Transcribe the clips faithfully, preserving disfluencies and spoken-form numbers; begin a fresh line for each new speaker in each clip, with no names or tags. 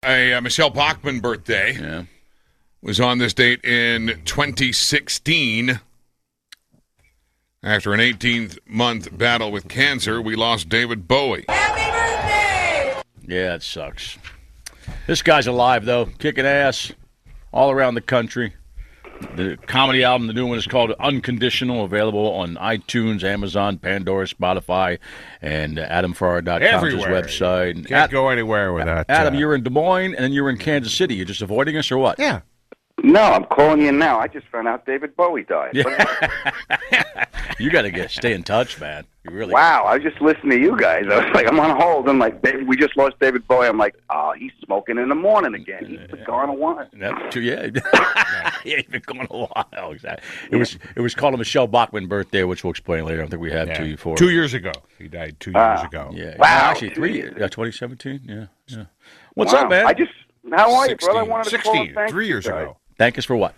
a uh, Michelle Bachmann birthday.
Yeah.
Was on this date in twenty sixteen. After an eighteen-month battle with cancer, we lost David Bowie.
Happy birthday!
Yeah, it sucks. This guy's alive, though, kicking ass all around the country. The comedy album, the new one, is called Unconditional, available on iTunes, Amazon, Pandora, Spotify, and adam farrar dot com's his website.
Can't
Ad-
go anywhere without
Adam,
uh,
you're in Des Moines, and then you're in Kansas City. You're just avoiding us, or what?
Yeah.
No, I'm calling you now. I just found out David Bowie died.
Yeah. You got to get stay in touch, man. You really.
Wow, I was just listening to you guys. I was like, I'm on hold. I'm like, David, we just lost David Bowie. I'm like, oh, he's smoking in the morning again. He's been gone a while.
That's true, yeah. Yeah, he's been gone a while. Exactly. It was it was called a Michelle Bachmann birthday, which we'll explain later. I don't think we have
yeah.
to for
Two years ago. He died two years
Uh,
ago.
Yeah.
Wow.
No, actually, three years. Yeah, twenty seventeen. Yeah. Yeah. What's
Wow.
up, man?
I just, how are you, brother? I
sixteen.
wanted to call and
sixteen.
thank
Three
you
years
guys.
ago.
Thank us for what?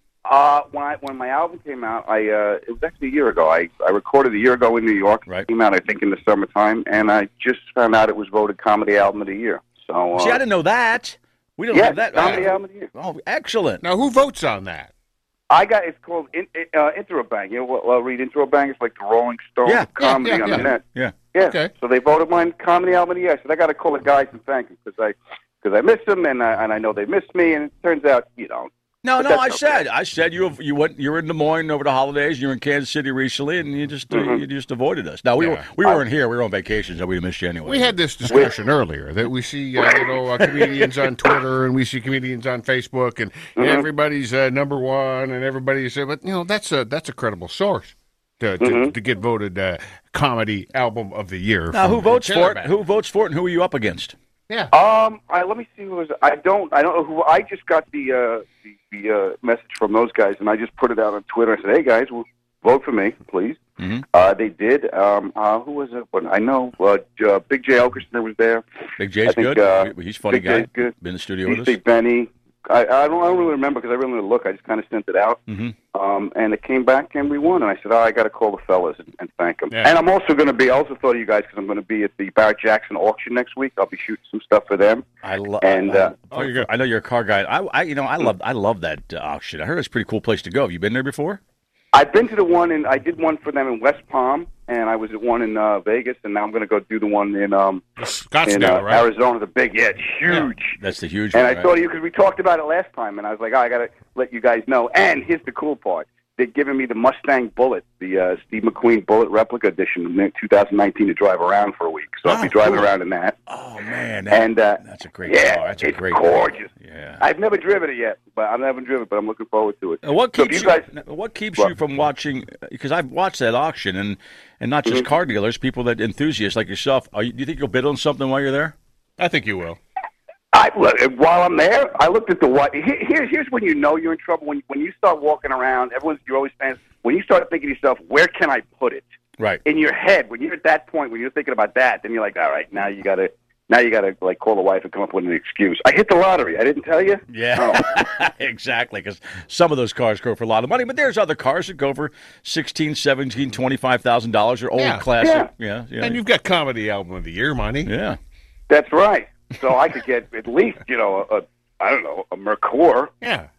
Uh, when I when my album came out, I uh, it was actually a year ago. I, I recorded a year ago in New York.
Right.
It came out, I think, in the summertime, and I just found out it was voted Comedy Album of the Year. So uh,
See, I didn't know that. We don't
yeah,
have that.
Comedy
Oh,
Album of the Year.
oh, excellent.
Now, who votes on that?
I got it's called in, uh, Interrobang. You know what? I'll read Interrobang. It's like the Rolling Stone
Yeah,
of comedy
yeah, yeah,
on
yeah.
the net.
Yeah.
Yeah.
Okay.
So they voted mine Comedy Album of the Year. So I got to call the guys and thank them because I because I miss them and I, and I know they miss me. And it turns out, you know.
No,
But
no,
that's
I
okay.
said, I said you you went you were in Des Moines over the holidays. You were in Kansas City recently, and you just uh,
Mhm.
you just avoided us. Now we
Yeah.
were we weren't here. We were on vacation, so we missed you anyway.
We had this discussion earlier that we see uh, you know uh, comedians on Twitter and we see comedians on Facebook and
Mm-hmm.
everybody's uh, number one and everybody's uh, but you know that's a that's a credible source to to,
Mm-hmm.
to get voted uh, comedy album of the year.
Now,
from
who votes for it?
Interrobang.
Who votes for it, and who are you up against?
Yeah.
Um, I, let me see who was. I don't. I don't know who. I just got the uh, the, the uh, message from those guys, and I just put it out on Twitter. I said, "Hey guys, well, vote for me, please."
Mhm.
Uh, they did. Um, uh, who was it? Well, I know. Uh, J- uh, Big J. Elkerson was there.
Big J's
I think,
good.
uh,
He's a funny
Big
guy.
J's good.
Been in the studio with us.
Big Benny. I, I don't. I don't really remember because I really didn't look. I just kind of sent it out,
Mm-hmm.
um, and it came back, and we won. And I said, "Oh, I got to call the fellas and, and thank them."
Yeah.
And I'm also going to be. I also thought of you guys because I'm going to be at the Barrett Jackson auction next week. I'll be shooting some stuff for them.
I love.
And, uh,
oh, you're good. I know you're a car guy. I, I, you know, I love, I love that uh, auction. I heard it's a pretty cool place to go. Have you been there before?
I've been to the one, and I did one for them in West Palm, and I was at one in uh, Vegas, and now I'm going to go do the one in um
Scottsdale,
in uh,
right?
Arizona. The big, yeah, it's huge.
That's the huge
And
one.
I
right?
thought of you because we talked about it last time, and I was like, oh, I got to let you guys know. And here's the cool part: they're giving me the Mustang Bullet, the uh, Steve McQueen Bullet replica edition, in twenty nineteen to drive around for a week. So I'll
Oh,
be driving
cool.
around in that.
Oh man, that,
And uh,
that's a great
yeah,
car. That's a
it's
great
gorgeous.
Car. Yeah.
I've never driven it yet, but I haven't driven it, but I'm looking forward to it.
Uh, What
So if
keeps
you
you?
guys-
What keeps
What?
you from watching? Because I've watched that auction, and and not just
Mhm.
car dealers, people that enthusiasts like yourself. Are you, do you think you'll bid on something while you're there?
I think you will.
I, look, while I'm there, I looked at the what. Here, here- here's when you know you're in trouble. When when you start walking around, everyone's you're always saying. When you start thinking to yourself, where can I put it?
Right.
In your head, when you're at that point, when you're thinking about that, then you're like, all right, now you gotta, now you gotta like call the wife and come up with an excuse. I hit the lottery. I didn't tell you.
Yeah, exactly. Because some of those cars go for a lot of money, but there's other cars that go for sixteen, seventeen, twenty-five thousand dollars. They're old
Yeah.
classic. Yeah, yeah,
And you've got comedy album of the year money.
yeah.
That's right. So I could get at least, you know, a, a I don't know, a Mercor.
Yeah.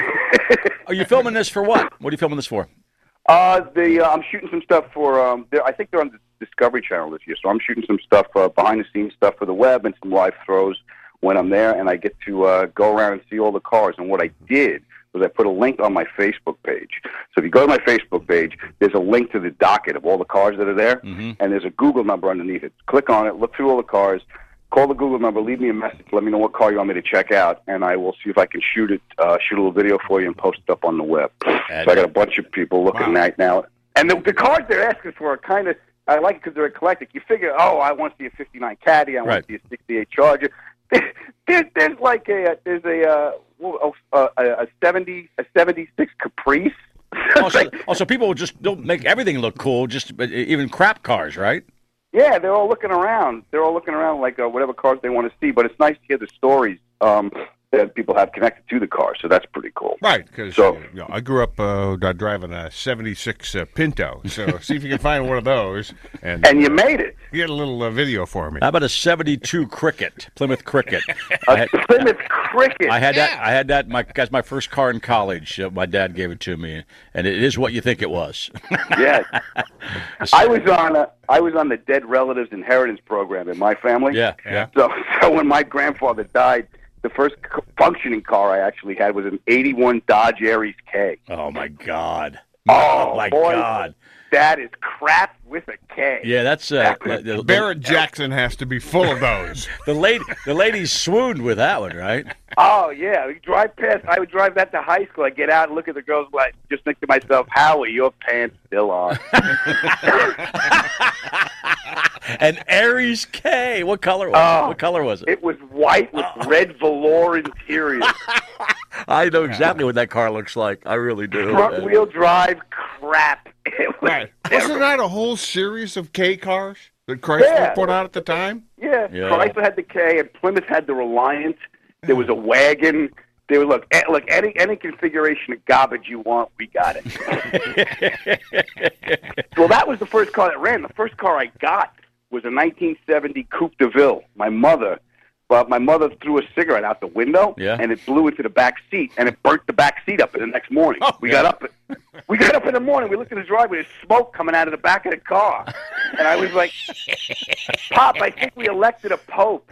Are you filming this for what? What are you filming this for?
Uh, the uh, I'm shooting some stuff for. Um, they're- I think they're on the Discovery Channel this year, so I'm shooting some stuff uh, behind the scenes stuff for the web and some live throws when I'm there, and I get to uh, go around and see all the cars. And what I did was I put a link on my Facebook page. So if you go to my Facebook page, there's a link to the docket of all the cars that are there,
Mhm.
and there's a Google number underneath it. Click on it, look through all the cars. Call the Google number, leave me a message, let me know what car you want me to check out, and I will see if I can shoot it, uh, shoot a little video for you and post it up on the web. So I got a bunch of people looking
Wow.
at it now. And the, the cars they're asking for are kind of, I like it because they're eclectic. You figure, oh, I want to see a fifty-nine Caddy, I want
Right.
to see a sixty-eight Charger. There's, there's like a, there's a, uh, well, a, a, a seventy, a seventy-six Caprice.
Also, also, people just don't make everything look cool, just uh, even crap cars, right?
Yeah, they're all looking around. They're all looking around like uh, whatever cars they want to see. But it's nice to hear the stories. Um, that people have connected to the car. So that's pretty cool.
Right, because
So-
uh, you know, I grew up uh, driving a seventy-six uh, Pinto. So see if you can find one of those. And,
And you
uh,
made it.
get a little uh, video for me.
How about a seventy-two Cricket, Plymouth Cricket?
A
I had,
Plymouth Cricket.
I had that. I had that. My that's my first car in college. Uh, my dad gave it to me, and it is what you think it was.
Yes. I was on a, I was on the dead relatives inheritance program in my family.
Yeah, yeah.
So, so when my grandfather died, the first c- functioning car I actually had was an eighty-one Dodge Aries K.
Oh my God.
Oh,
my
boy.
God.
That is crap with a K.
Yeah, that's uh, the, the,
Barrett Jackson has to be full of those.
the lady. The lady swooned with that one, right?
Oh yeah, we drive past. I would drive that to high school. I get out and look at the girls. Like, just think to myself, Howie, your pants still on.
An Aries K. What color was
Oh,
it? What color was it?
It was white with red velour interior,
I know exactly what that car looks like. I really do.
front wheel drive crap. It was
Right. Wasn't that a whole series of K cars that Chrysler
Yeah.
put out at the time?
Yeah,
Yeah.
Chrysler had the K, and Plymouth had the Reliant. There was a wagon. They were look, eh, look any any configuration of garbage you want, we got it. Well, that was the first car that ran. The first car I got was a nineteen seventy Coupe de Ville. My mother, well, my mother threw a cigarette out the window,
Yeah.
and it blew into the back seat, and it burnt the back seat up. And the next morning,
Oh,
we
yeah.
got up. We got up in the morning. We looked at the driveway. There's smoke coming out of the back of the car, and I was like, "Pop, I think we elected a pope."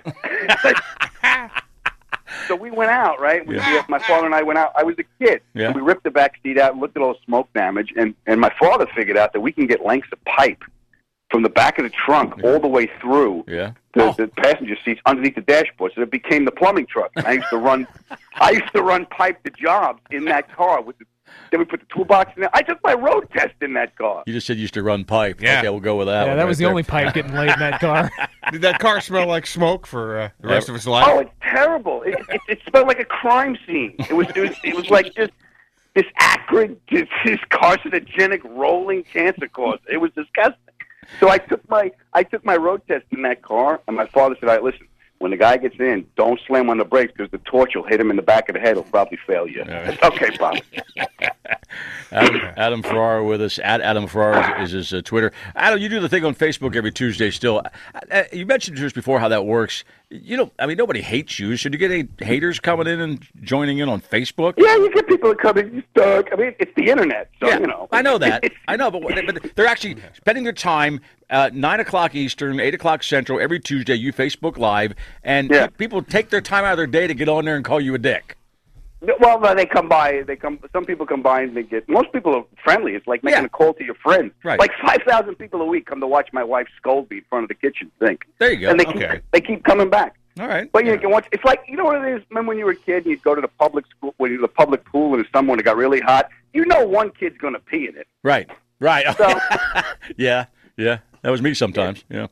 So we went out, right? We,
Yeah.
we, my father and I went out. I was a kid.
Yeah.
So we ripped the back seat out and looked at all the smoke damage. And, and my father figured out that we can get lengths of pipe from the back of the trunk all the way through
Yeah.
the, the passenger seats underneath the dashboard. So it became the plumbing truck. And I used to run, I used to run pipe to jobs in that car. With the, then we put the toolbox in there. I took my road test in that car.
You just said you used to run pipe.
Yeah.
Okay, we'll go with that.
Yeah,
one
that
right
was the
there.
only pipe getting laid in that car.
Did that car smell like smoke for uh, the rest of its life?
Oh, it's terrible. It, it, it smelled like a crime scene. It was, it was, it was like just this acrid, this, this carcinogenic rolling cancer cause. It was disgusting. So I took my I took my road test in that car, and my father said, "All right, listen, when the guy gets in, don't slam on the brakes because the torch will hit him in the back of the head. It'll probably fail you."
right.
Okay, Bob.
Adam, Adam Ferrara with us. At Adam Ferrara is, is his uh, Twitter. Adam, you do the thing on Facebook every Tuesday still. Uh, you mentioned to us before how that works. You know, I mean, nobody hates you. Should you get any haters coming in and joining in on Facebook?
Yeah, you get people that come in, you stuck. I mean, it's the internet, so
Yeah,
you know.
I know that.
It's-
I know, but, but they're actually spending their time uh, nine o'clock Eastern, eight o'clock Central every Tuesday. You Facebook Live, and
Yeah.
pe- people take their time out of their day to get on there and call you a dick.
Well, no, they come by. They come. Some people come by and they get. Most people are friendly. It's like making
Yeah.
a call to your friend.
Right.
Like five thousand people a week come to watch my wife scold me in front of the kitchen sink.
There you go.
And they
Okay.
keep they keep coming back.
All right.
But you can watch. It's like, you know what it is. Remember when you were a kid and you'd go to the public school, when you the public pool, and it's someone that got really hot. You know, one kid's going to pee in it.
Right. Right.
So
yeah. Yeah. That was me sometimes. Yeah.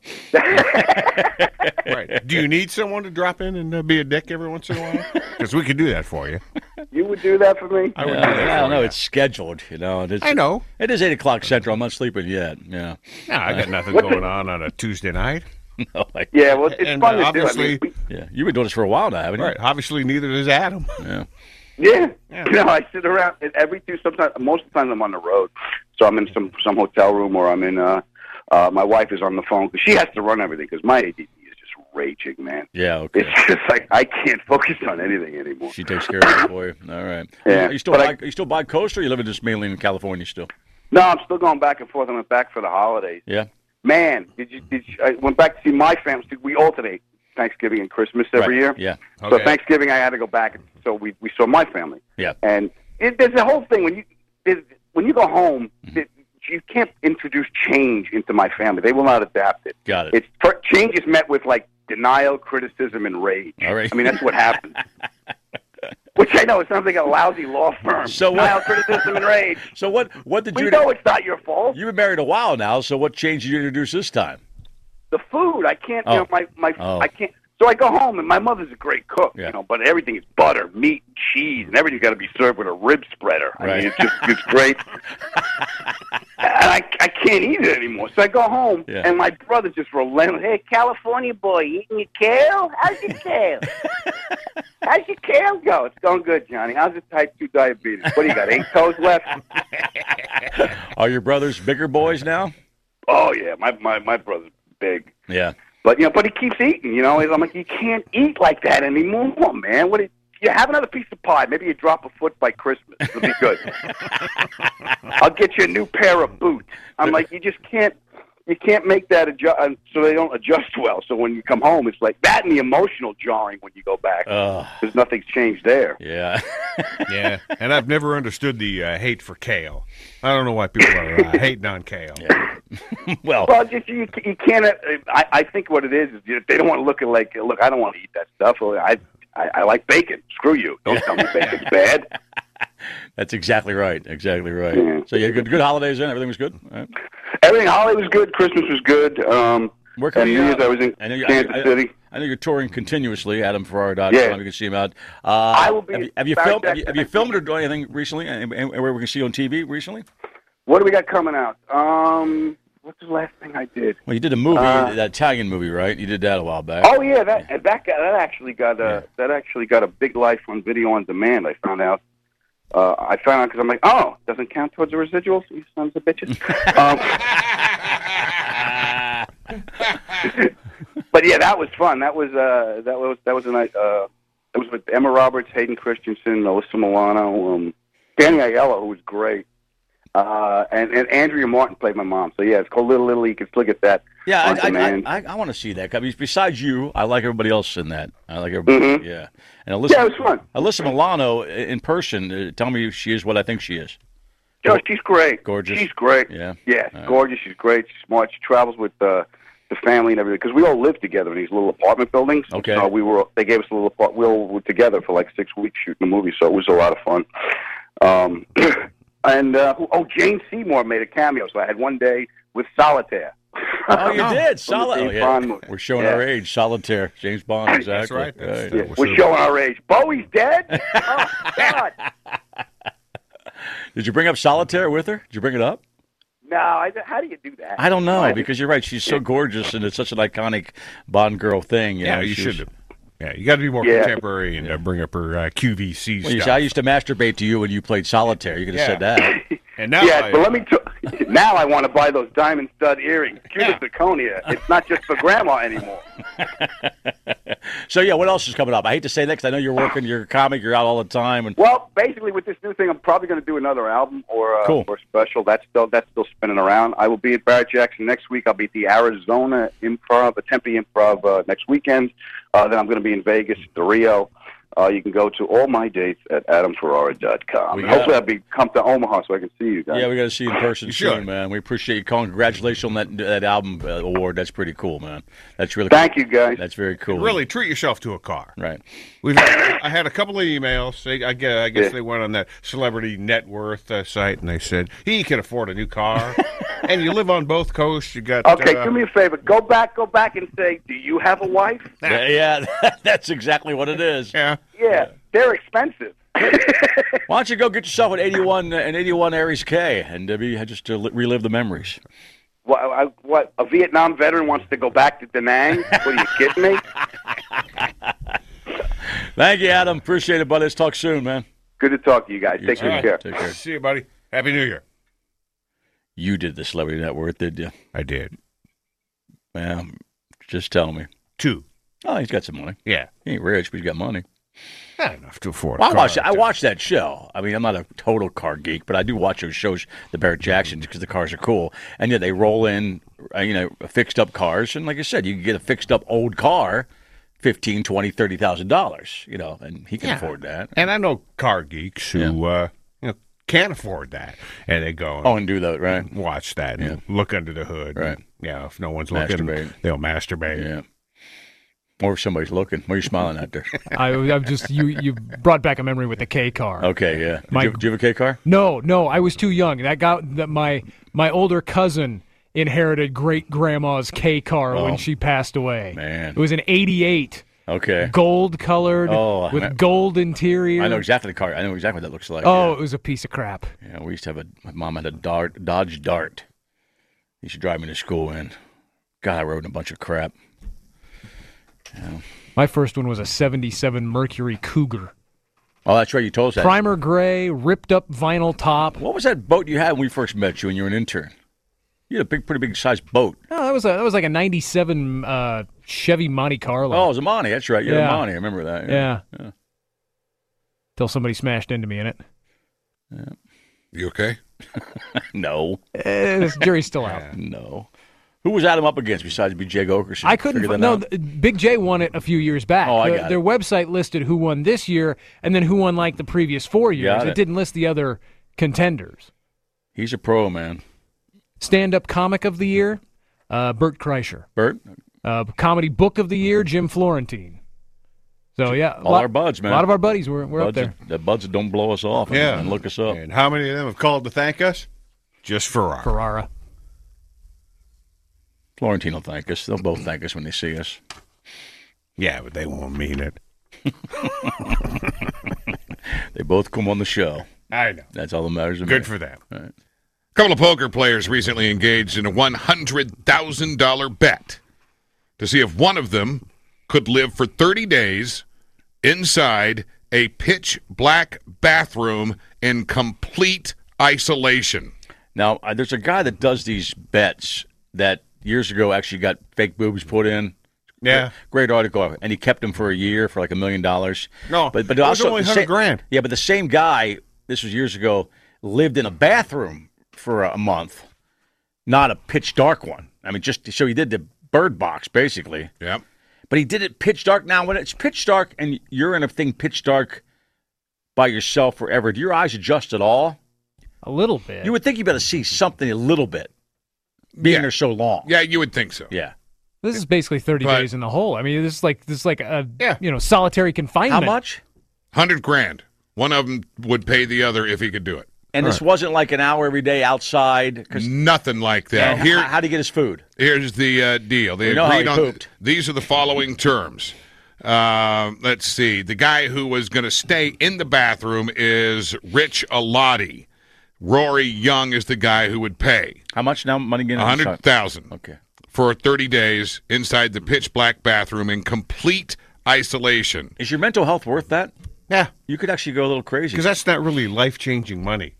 Right. Do you need someone to drop in and uh, be a dick every once in a while? Because we could do that for you.
you would do that for me.
I would
Yeah,
do that
I
for
don't know.
you.
It's scheduled. You know. and It's,
I know.
It is eight o'clock Central. I'm not sleeping yet. Yeah.
No, I got nothing
What's
going on on a Tuesday night.
No, like,
Yeah, well, it's
And,
fun
uh,
to do. I
obviously-
mean, we,
yeah. You've been doing this for a while now, haven't you?
Right. Obviously, neither does Adam.
Yeah.
yeah.
Yeah.
You know, I sit around and every two. Sometimes, most of the time, I'm on the road, so I'm in some some hotel room or I'm in. Uh, uh, my wife is on the phone because she has to run everything because my A D D is just raging, man.
Yeah. Okay.
It's just like I can't focus on anything anymore.
She takes care of it for you. All right.
Yeah,
Are you still
but I-
by, are you still by coast, or you living just mainly in California still?
No, I'm still going back and forth. I went back for the holidays.
Yeah.
Man, did you? Did you, I went back to see my family. We alternate Thanksgiving and Christmas every
Right.
year.
Yeah.
So
Okay.
Thanksgiving, I had to go back, and so we we saw my family.
Yeah.
And it, there's a whole thing when you there's, when you go home,
Mm-hmm.
it, you can't introduce change into my family. They will not adapt it.
Got it.
It's for, change is met with like denial, criticism, and rage.
All right.
I mean, that's what happens. Which I know it sounds like a lousy law firm.
So what-
denial, criticism, and rage.
So what? What did
We
you?
know it's not your fault.
You've been married a while now. So what change did you introduce this time?
The food, I can't.
Oh.
You know, my my
Oh.
I can't. So I go home and my mother's a great cook.
Yeah.
You know, but everything is butter, meat, cheese, and everything's got to be served with a rib spreader. I
Right.
mean, it's just it's great. And I, I can't eat it anymore. So I go home,
Yeah.
and my brother's just relentless. Hey, California boy, eating your kale? How's your kale? How's your kale? sales go? It's going good, Johnny. How's the type two diabetes? What do you got, eight toes left?
Are your brothers bigger boys now?
Oh, yeah. My, my, my brother's big.
Yeah.
But, you know, but he keeps eating, you know. I'm like, you can't eat like that anymore, man. What? Is, you have another piece of pie. Maybe you drop a foot by Christmas. It'll be good. I'll get you a new pair of boots. I'm like, you just can't. You can't make that adjust, so they don't adjust well. So when you come home, it's like that and the emotional jarring when you go back.
Uh,
Because nothing's changed there.
Yeah.
Yeah, and I've never understood the uh, hate for kale. I don't know why people are uh, hating on kale.
Yeah. well,
Well, just you, you can't. Uh, I, I think what it is is you know, they don't want to look at like, look, I don't want to eat that stuff. I, I, I like bacon. Screw you. Don't tell me bacon's bad.
that's exactly right. Exactly right.
Yeah.
So you had good, good holidays then? Everything was good? All right.
Everything, holiday was good. Christmas was good. Um,
Where can
and
we,
New
uh,
Year's I was in
I know you-
Kansas
I- I-
City.
I know you're touring continuously, adam ferrara dot com.
Yeah.
You can see him out. Uh,
I will be
have you,
in
have you
Barrett
filmed? Have you,
Jackson
have you
next
filmed or
week.
done anything recently? And, and where we can see you on T V recently?
What do we got coming out? Um, what's the last thing I did?
Well, you did a movie,
Uh,
that Italian movie, right? You did that a while back.
Oh yeah, that that got, that actually got a
Yeah.
that actually got a big life on video on demand. I found out. Uh, I found out because I'm like, oh, doesn't count towards the residuals, you sons of bitches. um, but yeah, that was fun. That was uh, that was that was a night. Uh, it was with Emma Roberts, Hayden Christensen, Alyssa Milano, um, Danny Aiello, who was great, uh, and and Andrea Martin played my mom. So yeah, it's called Little Little. You can still get that.
Yeah,
on
I, I,
demand.
I, I, I want to see that. I mean, besides you, I like everybody else in that. I like everybody.
Mhm.
Yeah, and Alyssa,
Yeah, it was fun.
Alyssa Milano in person. Uh, tell me, she is what I think she is.
No, she's great.
Gorgeous.
She's great.
Yeah.
Yeah,
All right.
gorgeous. She's great. She's smart. She travels with uh, the family and everything because we all lived together in these little apartment buildings.
Okay.
So we were. They gave us a little. apart- We all were together for like six weeks shooting a movie, so it was a lot of fun. Um, and uh, who- oh, Jane Seymour made a cameo, so I had one day with Solitaire.
Oh, you
From
did.
the
Solid.
James
Oh, yeah.
Bond movie.
We're showing
Yeah.
our age. Solitaire. James Bond. Exactly.
That's right. That's-
Right.
Yeah,
was
we're
a-
showing our age. Bowie's dead. Oh God.
Did you bring up Solitaire with her? Did you bring it up?
No, I, how do you do that?
I don't know
I-
because you're right. She's so gorgeous and it's such an iconic Bond girl thing. You
Yeah,
know,
you
she was-
should have. Yeah, you got to be more
Yeah.
contemporary and uh, bring up her uh, Q V C
Well, you
stuff.
see, I used to masturbate to you when you played Solitaire. You could have said that.
and now,
Yeah,
I,
but let me. T- now I want to buy those diamond stud earrings. Cuba
Yeah.
zirconia. It's not just for grandma anymore.
So yeah, what else is coming up? I hate to say that because I know you're working, you're a comic, you're out all the time, and
Well, basically, with this new thing, I'm probably going to do another album or uh,
Cool.
or special. That's still that's still spinning around. I will be at Barrett Jackson next week. I'll be at the Arizona Improv, the Tempe Improv uh, next weekend. Uh, then I'm going to be in Vegas, the Rio. Uh, you can go to all my dates at adam ferrara dot com.
We
And
got-
hopefully, I'll be come to Omaha so I can see you guys.
yeah, we got to see you in person
You
soon,
should.
man. We appreciate you calling. Congratulations on that that album uh, award. That's pretty cool, man. That's really
Thank
cool.
you, guys.
That's very cool.
really treat yourself to a car.
right.
We've had, I had a couple of emails. They, I guess, I guess
Yeah.
they went on that celebrity net worth uh, site and they said he can afford a new car, and you live on both coasts. You got
Okay,
uh,
do me a favor. Go back, go back, and say, "Do you have a wife?"
Yeah, yeah, that's exactly what it is.
yeah.
Yeah, they're expensive.
Why don't you go get yourself an eighty-one, uh, an eighty-one Aries K, and uh, be, just to li- relive the memories.
What, I, what? A Vietnam veteran wants to go back to Da Nang? What are you kidding me?
Thank you, Adam. Appreciate it, buddy. Let's talk soon, man.
Good to talk to you guys.
You
Take
too.
good care.
Take care.
See you, buddy. Happy New Year.
You did the celebrity net worth, did you?
I did.
Yeah, just tell me.
Two.
Oh, he's got some money.
Yeah.
He ain't rich, but he's got money.
Not enough to afford.
Well,
a
I
car
watched. I
too.
watched that show. I mean, I'm not a total car geek, but I do watch those shows, the Barrett Jacksons, because the cars are cool. And yeah, they roll in, uh, you know, fixed up cars, and like I said, you can get a fixed up old car, fifteen, twenty, thirty thousand dollars. You know, and he can
Yeah.
afford that.
And I know car geeks who uh, you know can't afford that, and they go and
Oh, and do that, right?
watch that and look under the hood.
Right.
And, yeah. If no one's looking,
Masturbate.
they'll masturbate.
Yeah. Or if somebody's looking. What are you smiling at there?
I, I've just you you brought back a memory with the K car.
Okay, yeah.
My-
do, you, do you have a K car?
No, no, I was too young. That got that my my older cousin inherited great grandma's K car
Oh.
when she passed away.
Man.
It was an eighty-eight,
Okay.
gold colored
Oh, I
with
know-
gold interior.
I know exactly the car. I know exactly what that looks like.
Oh,
yeah.
it was a piece of crap.
Yeah, we used to have a. My mom had a Dart, Dodge Dart. He used to drive me to school in. God, I rode in a bunch of crap.
My first one was a seventy-seven Mercury Cougar.
Oh, that's right. You told us that.
Primer gray, ripped up vinyl top.
What was that boat you had when we first met you when you were an intern? You had a big, pretty big sized boat.
No, that was a, that was like a ninety-seven uh, Chevy Monte Carlo.
Oh, it was a Monte. That's right. You had
Yeah.
a Monte. I remember that.
yeah.
yeah.
Till somebody smashed into me in it.
You okay?
No.
Eh, this jury's still out.
No. Who was Adam up against besides B J Okerson?
I couldn't.
Figure
F-
that
no,
out?
th- Big J won it a few years back.
Oh, I
The-
got
their
it.
website listed who won this year and then who won like the previous four years.
Got
It.
it.
didn't list the other contenders.
He's a pro, man.
Stand-up comic of the year, uh, Bert Kreischer.
Bert,
Uh, comedy book of the year, Jim Florentine. So yeah, a
all
lot,
our buds, man.
a lot of our buddies were, were up
buds,
there.
The buds that don't blow us off and,
Yeah.
and look us up.
And how many of them have called to thank us? Just Ferrari.
Ferrara.
Florentine will thank us. They'll both thank us when they see us.
Yeah, but they won't mean it.
They both come on the show.
I know.
That's all that matters to me.
Good for them.
A couple of poker players recently engaged in a one hundred thousand dollars bet to see if one of them could live for thirty days inside a pitch black bathroom in complete isolation.
Now, uh, there's a guy that does these bets that years ago actually got fake boobs put in.
Yeah.
Great article, and he kept them for a year for like a million dollars.
No,
but but
it was
also
only
the
one hundred
sa-
grand.
Yeah, but the same guy, this was years ago, lived in a bathroom for a month, not a pitch dark one. I mean, just so he did the bird box basically.
Yep.
But he did it pitch dark. Now, when it's pitch dark and you're in a thing pitch dark by yourself forever, do your eyes adjust at all?
A little bit.
You would think you better see something a little bit, being
Yeah.
there so long.
Yeah, you would think so.
Yeah.
This is basically thirty
But-
days in the hole. I mean, this is like this is like a
Yeah.
you know solitary confinement.
How much?
Hundred grand. One of them would pay the other if he could do it.
And this wasn't like an hour every day outside. Cause,
Nothing like that.
and
Here,
how, how'd he get his food?
Here's the uh, deal. They
We know how
agreed
he
on
pooped.
these are the following terms. Uh, let's see. The guy who was going to stay in the bathroom is Rich Alati. Rory Young is the guy who would pay
How much now? Money getting
a hundred thousand
Okay.
for thirty days inside the pitch black bathroom in complete isolation.
Is your mental health worth that?
Yeah,
You could actually go a little crazy.
because that's not really life-changing money.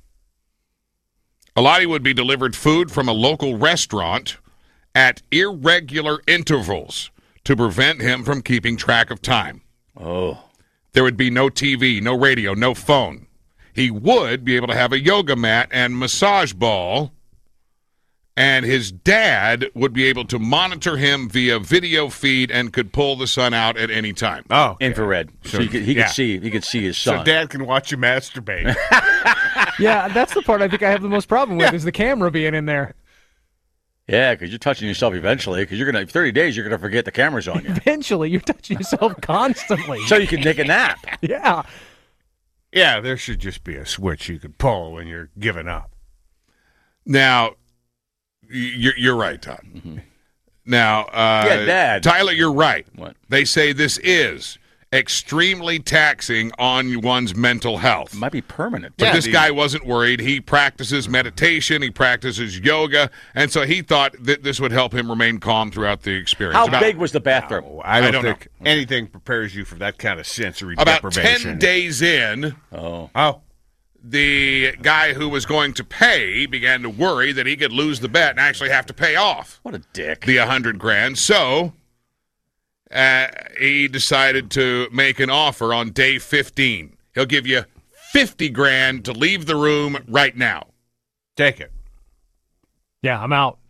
Alati would be delivered food from a local restaurant at irregular intervals to prevent him from keeping track of time.
Oh.
There would be no T V, no radio, no phone. He would be able to have a yoga mat and massage ball, and his dad would be able to monitor him via video feed and could pull the son out at any time.
Oh,
Infrared. So,
So,
he could, he
yeah.
could see he could see his
so
son.
Dad can watch you masturbate.
Yeah, that's the part I think I have the most problem with is the camera being in there.
Yeah, because you're touching yourself eventually. Because you're gonna thirty days, you're gonna forget the camera's on you.
Eventually, you're touching yourself constantly.
So you can take a nap.
Yeah.
Yeah, there should just be a switch you could pull when you're giving up.
Now, y- you're, you're right, Todd. Now, uh,
Yeah, Dad.
Tyler, you're right.
What?
They say this is extremely taxing on one's mental health.
It might be permanent.
But
Yeah,
this
the-
guy wasn't worried. He practices meditation. He practices yoga. And so he thought that this would help him remain calm throughout the experience.
How
About-
big was the bathroom?
Oh, I don't,
I don't
think anything prepares you for that kind of sensory
About
deprivation.
ten days in,
Oh.
Oh,
the guy who was going to pay began to worry that he could lose the bet and actually have to pay off
What a dick.
the a hundred grand. So uh, he decided to make an offer on day fifteen. He'll give you fifty grand to leave the room right now.
take it.
Yeah, I'm out.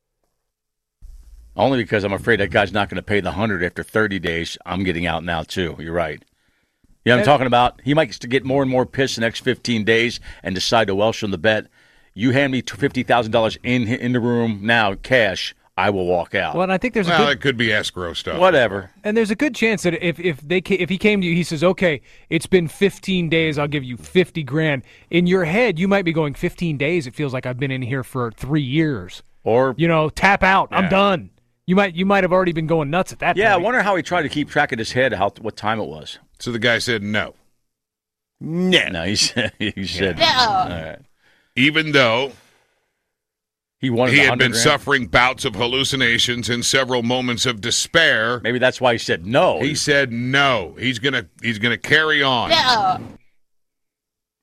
Only because I'm afraid that guy's not going to pay the hundred after thirty days. I'm getting out now too. You're right. You know what I'm talking about? He might get more and more pissed the next fifteen days and decide to welsh on the bet. You hand me fifty thousand dollars in in the room now, cash. I will walk out.
Well, and I think there's a
Well,
good
it could be escrow stuff.
Whatever.
and there's a good chance that if if they ca- if he came to you, he says, "Okay, it's been fifteen days. I'll give you fifty grand." In your head, you might be going, fifteen days. It feels like I've been in here for three years.
Or
You know, tap out. I'm
Yeah.
done. You might you might have already been going nuts at that
yeah, I
point.
wonder how he tried to keep track in his head how what time it was.
So the guy said no.
No.
No, he said he said all right.
Even though
He wanted
he
the
had
hundred
been
grand.
suffering bouts of hallucinations and several moments of despair,
Maybe that's why he said no.
he said no. He's gonna he's gonna carry on.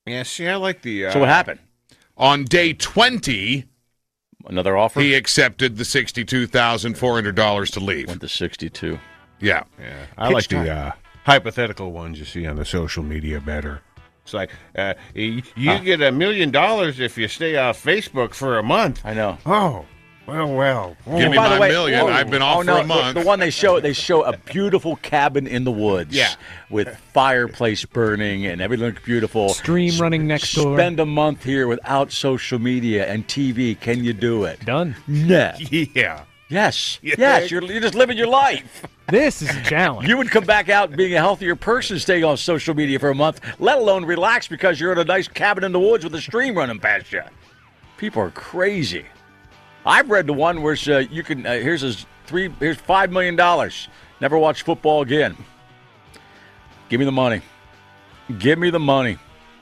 Yeah, see, I like the. Uh,
So what happened?
On day twenty,
Another offer?
he accepted the sixty-two thousand four hundred dollars to leave.
Went to sixty-two.
Yeah.
Yeah, I like the uh, hypothetical ones you see on the social media better. It's like uh, you you get a million dollars if you stay off Facebook for a month.
I know.
Oh, well, well.
Give me
By the
my
way-
million.
whoa.
I've been off
Oh, no,
for a
the-
month.
The, one they show, they show a beautiful cabin in the woods.
Yeah.
With fireplace burning and everything looks beautiful.
Stream running next door.
Spend a month here without social media and T V. Can you do it?
Done.
No.
Yeah.
Yes.
Yeah.
Yes. You're, you're just living your life.
This is a challenge.
You would come back out being a healthier person staying on social media for a month, let alone relax because you're in a nice cabin in the woods with a stream running past you. People are crazy. I've read the one where uh, you can. Uh, here's his three. Here's five million dollars. Never watch football again. Give me the money. Give me the money.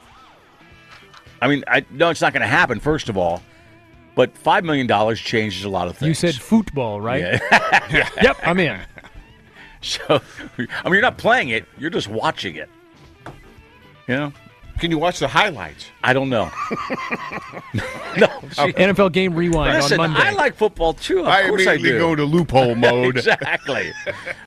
I mean, I know it's not going to happen. First of all, but five million dollars changes a lot of things.
You said football, right?
Yeah.
Yep, I'm in.
So, I mean, you're not playing it. You're just watching it. You know.
Can you watch the highlights?
I don't know. no. See,
N F L Game Rewind
listen,
on Monday.
I like football too. Of
I
course I
immediately
do.
go to loophole mode.
Exactly.